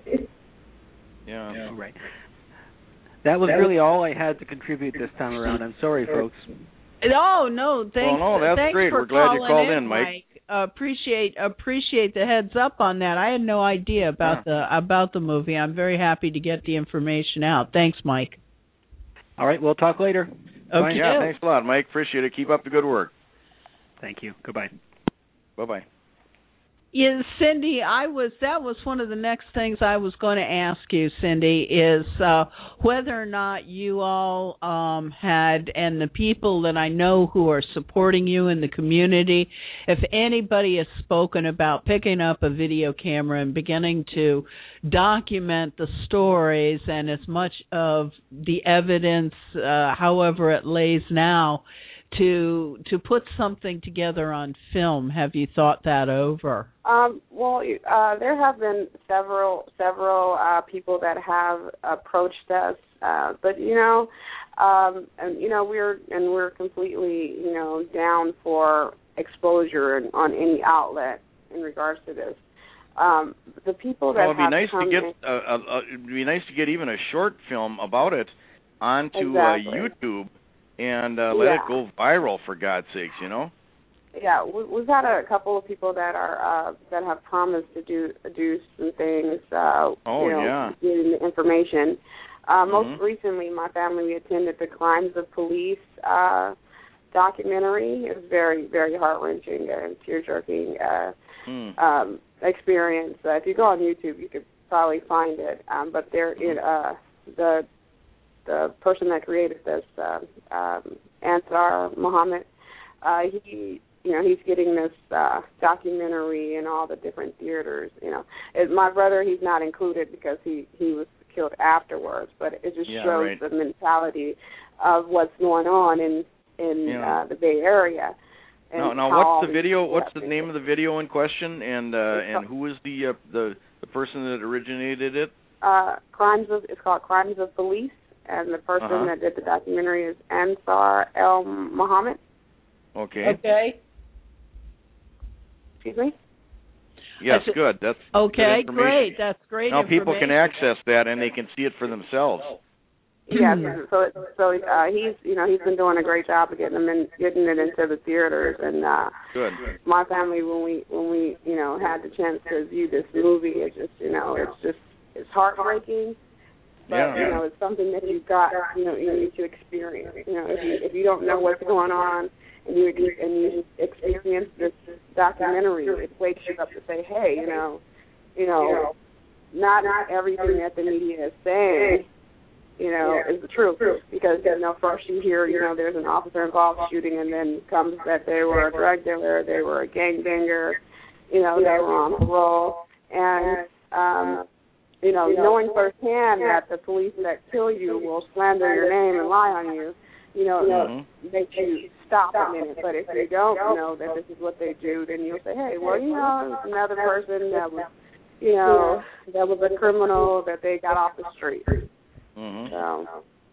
Yeah. All right. That was really all I had to contribute this time around. I'm sorry, folks. Oh no, thanks. Well, no, that's thanks great. For We're glad you calling called in, in, Mike. Uh, appreciate appreciate the heads up on that. I had no idea about Yeah. the about the movie. I'm very happy to get the information out. Thanks, Mike. All right, we'll talk later. Bye. Okay. Yeah, thanks a lot, Mike. Appreciate it. Keep up the good work. Thank you. Goodbye. Bye-bye. Yeah, Cindy, I was that was one of the next things I was going to ask you, Cindy, is uh, whether or not you all um, had, and the people that I know who are supporting you in the community, if anybody has spoken about picking up a video camera and beginning to document the stories and as much of the evidence, uh, however it lays now, to to put something together on film. Have you thought that over? Um, well, uh, there have been several several uh, people that have approached us, uh, but you know, um, and you know we're and we're completely you know down for exposure on any outlet in regards to this. Um, the people that Well, it'd be have nice come to get in, uh, uh, uh, it'd be nice to get even a short film about it onto Exactly. uh, YouTube and uh, let Yeah. it go viral, for God's sakes, you know. yeah, we, we've had a couple of people that are uh, that have promised to do do some things. Uh, Oh, you know, yeah. getting the information. Uh, most Mhm. recently, my family attended the Crimes of Police uh, documentary. It was very, very heart wrenching and tear jerking uh, Hmm. um, experience. Uh, if you go on YouTube, you could probably find it. Um, but there, it uh, the the person that created this, uh, um, Ansar Muhammad, uh, he you know, he's getting this uh, documentary in all the different theaters. You know, it, my brother, he's not included because he he was killed afterwards, but it just yeah, shows right. the mentality of what's going on in in yeah. uh, the Bay Area. And now, now what's the video? What's the name of the video in question? And uh, and who is the uh, the the person that originated it? Uh, Crimes of it's called Crimes of Police, and the person uh-huh. that did the documentary is Ansar El Mohammed. Okay. Okay. Excuse me. Yes, That's good. That's okay. good Great. That's great. Now people can access that and they can see it for themselves. Yes, so it, so uh, he's you know he's been doing a great job of getting them in, getting it into the theaters, and uh, good. My family when we when we you know had the chance to view this movie, it just you know it's just it's heartbreaking, but yeah. you know it's something that you've got you know you need to experience. You know if you if you don't know what's going on and you and you experience this documentary, it wakes you up to say, hey, you know, you know, not not everything that the media is saying. You know, is the truth. Because, you know, first you hear, you know, there's an officer involved shooting, and then comes that they were a drug dealer, they were a gangbanger, you know, they were on parole. And, um, you know, knowing firsthand that the police that kill you will slander your name and lie on you, you know, mm-hmm. makes you stop a minute. But if you don't know that this is what they do, then you'll say, hey, well, you know, it's another person that was, you know, that was a criminal that they got off the street. Mm-hmm. So.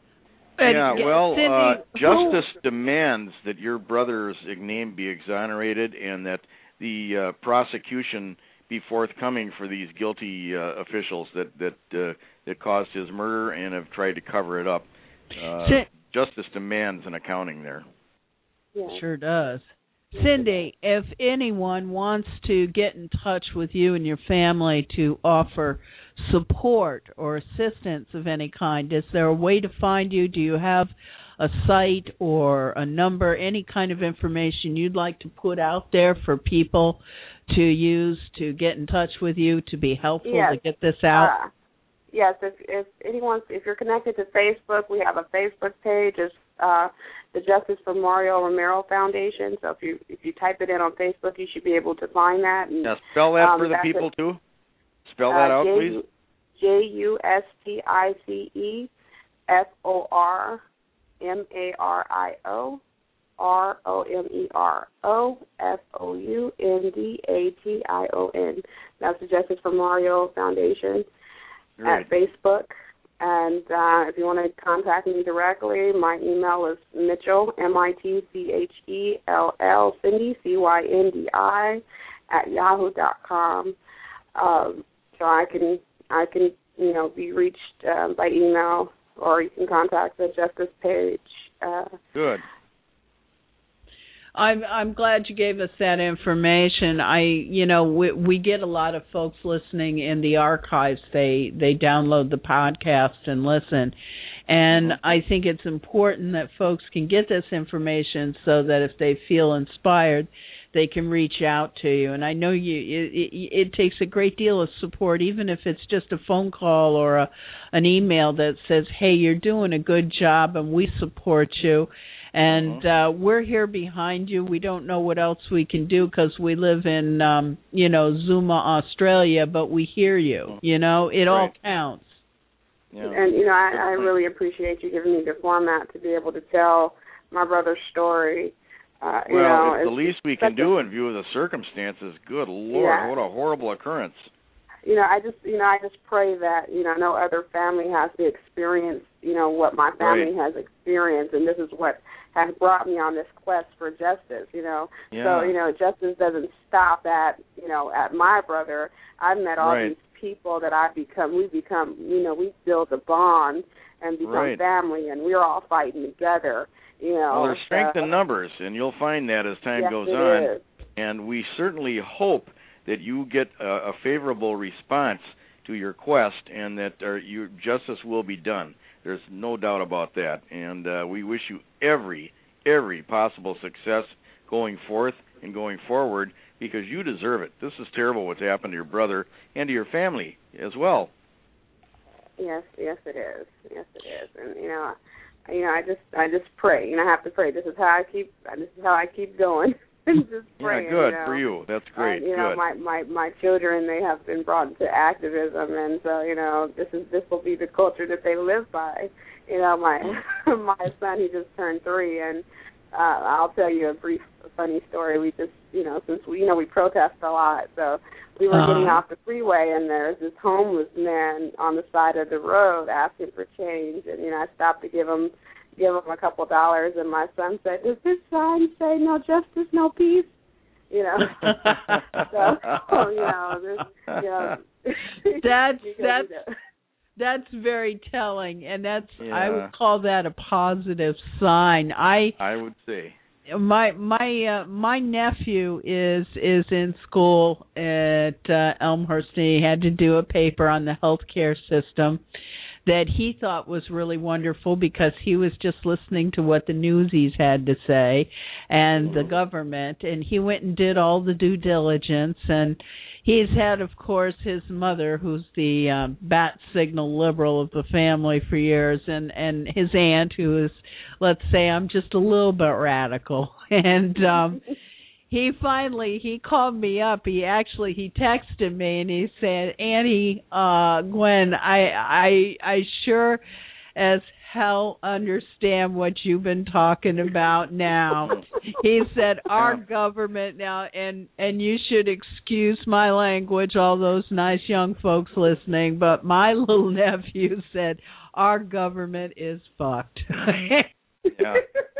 Yeah, well, Cindy, uh, who, justice demands that your brother's name be exonerated and that the uh, prosecution be forthcoming for these guilty uh, officials that that uh, that caused his murder and have tried to cover it up. Uh, C- justice demands an accounting there. Yeah. Sure does. Cindy, if anyone wants to get in touch with you and your family to offer support or assistance of any kind, is there a way to find you? Do you have a site or a number, any kind of information you'd like to put out there for people to use to get in touch with you, to be helpful yes. to get this out? Uh, yes, if, if anyone, if you're connected to Facebook, we have a Facebook page. It's uh, the Justice for Mario Romero Foundation. So if you if you type it in on Facebook, you should be able to find that. And, now spell that um, for the people a, too. Spell that uh, out, J- please. J U S T I C E F O R M A R I O R O M E R O F O U N D A T I O N. That's the Justice for Mario Foundation Great. at Facebook. And uh, if you want to contact me directly, my email is Mitchell, M I T C H E L L, Cindy, C Y N D I, at yahoo dot com. Um, so I can, I can, you know, be reached um, by email, or you can contact the Justice page. Uh, Good. I'm I'm glad you gave us that information. I you know we we get a lot of folks listening in the archives. They they download the podcast and listen, and mm-hmm. I think it's important that folks can get this information so that if they feel inspired, they can reach out to you. And I know you it, it, it takes a great deal of support, even if it's just a phone call or a, an email that says, "Hey, you're doing a good job, and we support you." And uh, we're here behind you. We don't know what else we can do because we live in, um, you know, Zuma, Australia, but we hear you. You know, it right. all counts. Yeah. And, you know, I, I really appreciate you giving me the format to be able to tell my brother's story. Uh, you well, know, it's the least we can do in view of the circumstances. Good Lord, yeah. what a horrible occurrence. You know, I just, you know, I just pray that, you know, no other family has to experience, you know, what my family right. has experienced, and this is what has brought me on this quest for justice, you know. Yeah. So, you know, justice doesn't stop at, you know, at my brother. I've met all right. these people that I've become, we become, you know, we build a bond and become right. family, and we're all fighting together, you know. Well, there's strength so, in numbers, and you'll find that as time yes, goes it on. is. And we certainly hope that you get a, a favorable response to your quest and that uh, your justice will be done. There's no doubt about that. And uh, we wish you every, every possible success going forth and going forward because you deserve it. This is terrible what's happened to your brother and to your family as well. Yes, yes it is. Yes it is. And, you know, you know, I just I just pray. You know, I have to pray. This is how I keep this is how I keep going. just praying. Yeah, good you know. for you. That's great. Uh, you good. know, my, my my children, they have been brought into activism, and so you know, this is this will be the culture that they live by. You know, my my son, he just turned three, and uh, I'll tell you a brief, funny story. We just, you know, since we, you know, we protest a lot, so we were uh-huh. getting off the freeway, and there's this homeless man on the side of the road asking for change, and you know, I stopped to give him give him a couple dollars, and my son said, "Does this sign say no justice, no peace?" You know, so you know, this, you know, that's because, that's. You know, That's very telling, and that's yeah. I would call that a positive sign. I I would say my my uh, my nephew is is in school at uh, Elmhurst, and he had to do a paper on the healthcare system that he thought was really wonderful because he was just listening to what the newsies had to say and the government, and he went and did all the due diligence. And he's had, of course, his mother, who's the um, bat signal liberal of the family for years, and, and his aunt, who is, let's say, I'm just a little bit radical. And um, he finally, he called me up. He actually, he texted me, and he said, Annie, uh, Gwen, I, I, I sure as hell understand what you've been talking about now. He said, our government now, and, and you should excuse my language, all those nice young folks listening, but my little nephew said, our government is fucked. Yeah.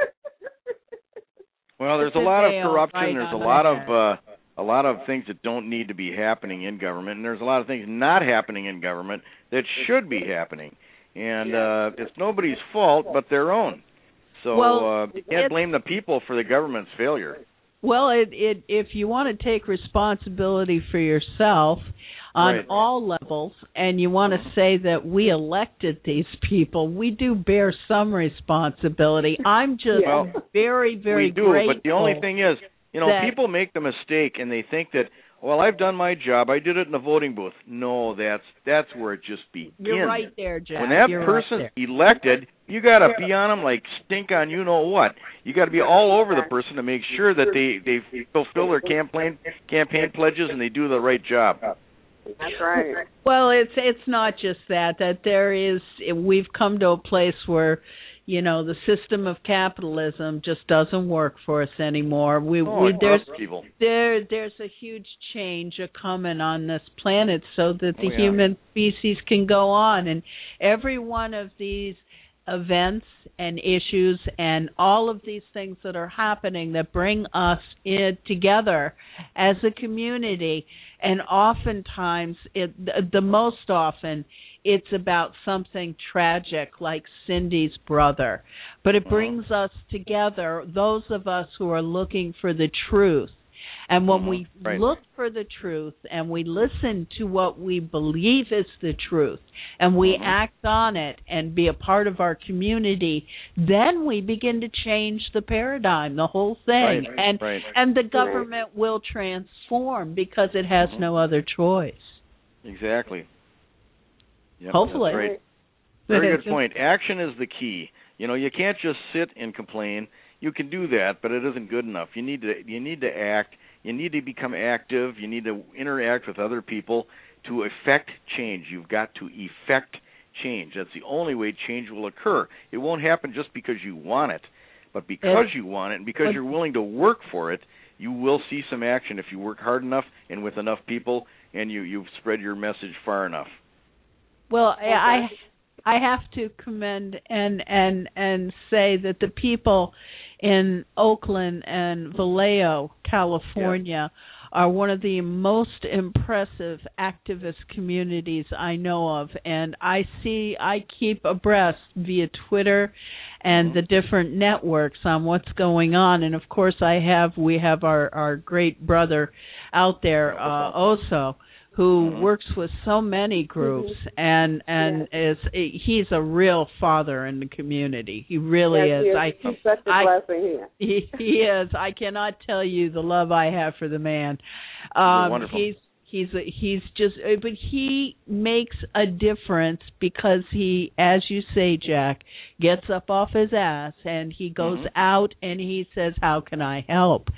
Well, there's a lot of corruption. Right there's a lot of uh, a lot of things that don't need to be happening in government, and there's a lot of things not happening in government that should be happening. And uh, it's nobody's fault but their own. So well, uh, you can't blame the people for the government's failure. Well, it, it, if you want to take responsibility for yourself on right. all levels, and you want to say that we elected these people, we do bear some responsibility. I'm just well, very, very we do, grateful. But the only thing is, you know, that, people make the mistake and they think that, well, I've done my job. I did it in the voting booth. No, that's that's where it just begins. You're right there, Jack. When that You're person's right elected, you got to be on them like stink on you know what. You got to be all over the person to make sure that they they fulfill their campaign campaign pledges and they do the right job. That's right. Well, it's it's not just that. That there is, we've come to a place where, you know, the system of capitalism just doesn't work for us anymore. We, oh, we there's people. there there's a huge change a coming on this planet so that the oh, yeah. human species can go on, and every one of these events and issues and all of these things that are happening that bring us in together as a community, and oftentimes it the most often it's about something tragic like Cindy's brother, but it brings us together, those of us who are looking for the truth. And when we right. look for the truth and we listen to what we believe is the truth and we mm-hmm. act on it and be a part of our community, then we begin to change the paradigm, the whole thing. Right. And right. and the government will transform because it has mm-hmm. no other choice. Exactly. Yep, Hopefully. that's right. Very good point. Action is the key. You know, you can't just sit and complain. You can do that, but it isn't good enough. You need to you need to act. You need to become active. You need to interact with other people to effect change. You've got to effect change. That's the only way change will occur. It won't happen just because you want it, but because you want it and because you're willing to work for it, you will see some action if you work hard enough and with enough people and you, you've spread your message far enough. Well, I I have to commend and and and say that the people in Oakland and Vallejo, California, yeah. are one of the most impressive activist communities I know of, and I see I keep abreast via Twitter and mm-hmm. the different networks on what's going on. And of course, I have we have our our great brother out there, uh, Oso, who mm-hmm. works with so many groups, mm-hmm. and and yeah. is he's a real father in the community. He really yes, is. He is. I, he's such a I, blessing here. He, he is. I cannot tell you the love I have for the man. Um, wonderful. He's he's a, he's just, but he makes a difference because he, as you say, Jack, gets up off his ass and he goes mm-hmm. out and he says, "How can I help?"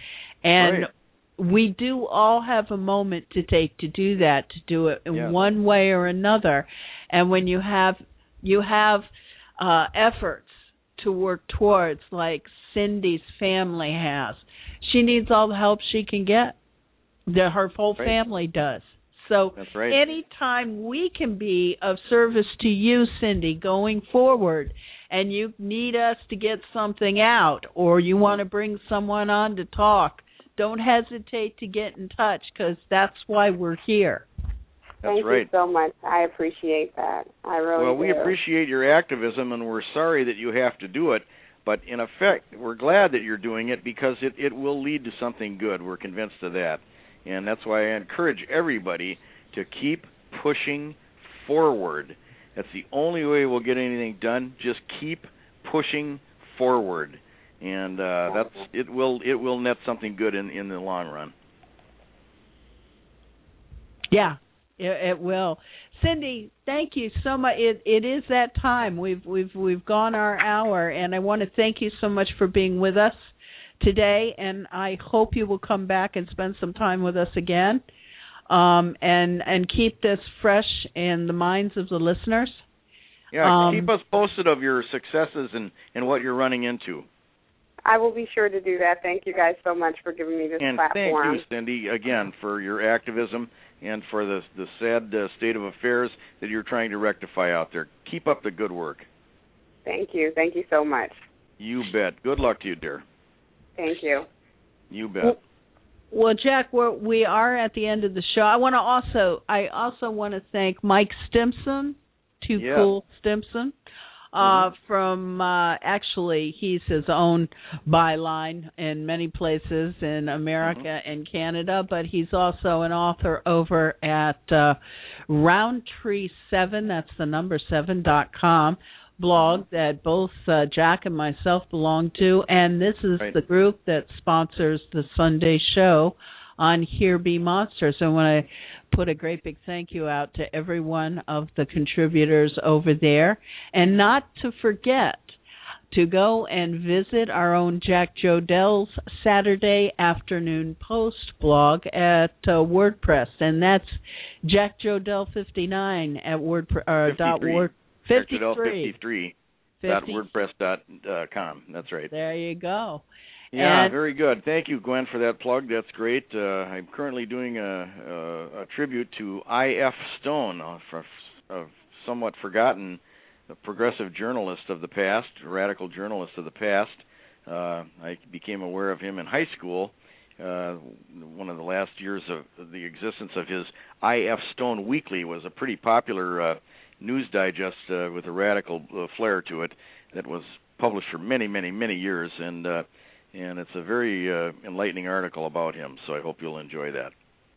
And right. we do all have a moment to take to do that, to do it in yeah. one way or another. And when you have you have uh, efforts to work towards, like Cindy's family has, she needs all the help she can get. The, her whole right. family does. So That's right. anytime we can be of service to you, Cindy, going forward, and you need us to get something out or you want to bring someone on to talk, don't hesitate to get in touch, because that's why we're here. That's Thank right. you so much. I appreciate that. I really well, do. we appreciate your activism, and we're sorry that you have to do it. But in effect, we're glad that you're doing it because it, it will lead to something good. We're convinced of that. And that's why I encourage everybody to keep pushing forward. That's the only way we'll get anything done. Just keep pushing forward. And uh, that's it will it will net something good in, in the long run. Yeah, it, it will. Cindy, thank you so much. It it is that time. We've we've we've gone our hour, and I want to thank you so much for being with us today. And I hope you will come back and spend some time with us again, um, and and keep this fresh in the minds of the listeners. Yeah, um, keep us posted of your successes and, and what you're running into. I will be sure to do that. Thank you guys so much for giving me this and platform. And thank you, Cindy, again, for your activism and for the the sad uh, state of affairs that you're trying to rectify out there. Keep up the good work. Thank you. Thank you so much. You bet. Good luck to you, dear. Thank you. You bet. Well, well Jack, we're, we are at the end of the show. I want to also I also want to thank Mike Stimson, Too yeah. Cool Stimson. Uh, from, uh, actually, he's his own byline in many places in America mm-hmm. and Canada, but he's also an author over at uh, Roundtree seven, that's the number seven dot com, blog that both uh, Jack and myself belong to, and this is right. the group that sponsors the Sunday show on Here Be Monsters. I want to put a great big thank you out to every one of the contributors over there. And not to forget to go and visit our own Jack Jodell's Saturday Afternoon Post blog at uh, WordPress. And that's Jack Jodell fifty-nine at WordPress. Uh, dot word, fifty-three. fifty-three. Dot WordPress dot com. That's right. There you go. Yeah, and very good. Thank you, Gwen, for that plug. That's great. Uh, I'm currently doing a, a, a tribute to I F Stone, a, a somewhat forgotten progressive journalist of the past, radical journalist of the past. Uh, I became aware of him in high school. Uh, one of the last years of the existence of his I F Stone Weekly was a pretty popular uh, news digest uh, with a radical uh, flair to it that was published for many, many, many years, and uh, and it's a very uh, enlightening article about him, so I hope you'll enjoy that.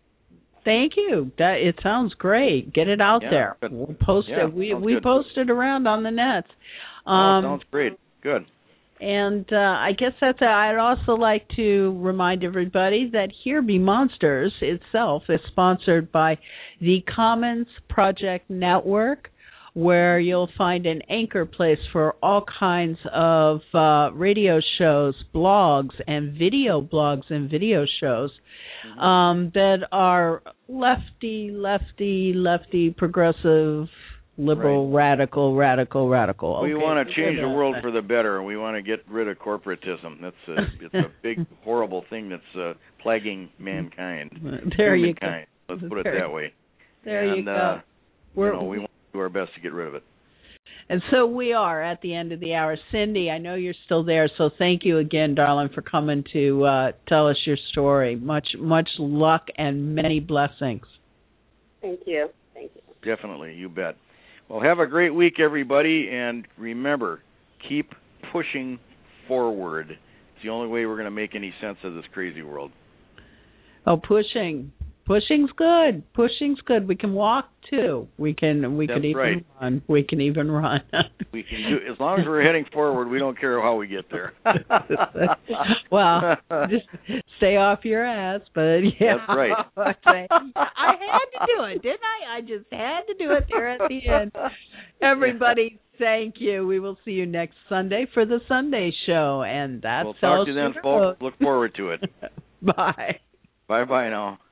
Thank you. That it sounds great. Get it out yeah, there. good. We'll post yeah, it. We sounds we good. post it around on the net. Um, oh, sounds great. Good. And uh, I guess that's. A, I'd also like to remind everybody that Here Be Monsters itself is sponsored by the Commons Project Network, where you'll find an anchor place for all kinds of uh, radio shows, blogs, and video blogs and video shows mm-hmm. um, that are lefty, lefty, lefty, progressive, liberal, right. radical, radical, radical. Okay, we want to change the world for the better. We want to get rid of corporatism. That's a, it's a big, horrible thing that's uh, plaguing mankind. There you Humankind. go. Let's put it there, that way. There and, you go. Uh, We're, you know, we want to do our best to get rid of it. And so we are at the end of the hour. Cindy, I know you're still there, so thank you again, darling, for coming to uh, tell us your story. Much, much luck and many blessings. Thank you. Thank you. Definitely, you bet. Well, have a great week, everybody, and remember, keep pushing forward. It's the only way we're going to make any sense of this crazy world. Oh, pushing. Pushing's good. Pushing's good. We can walk too. We can. We That's can even right. run. We can even run. We can do as long as we're heading forward. We don't care how we get there. Well, just stay off your ass. But yeah, that's right. I had to do it, didn't I? I just had to do it there at the end. Everybody, thank you. We will see you next Sunday for the Sunday show, and that's we'll talk to you then, folks. Look forward to it. Bye. Bye bye now.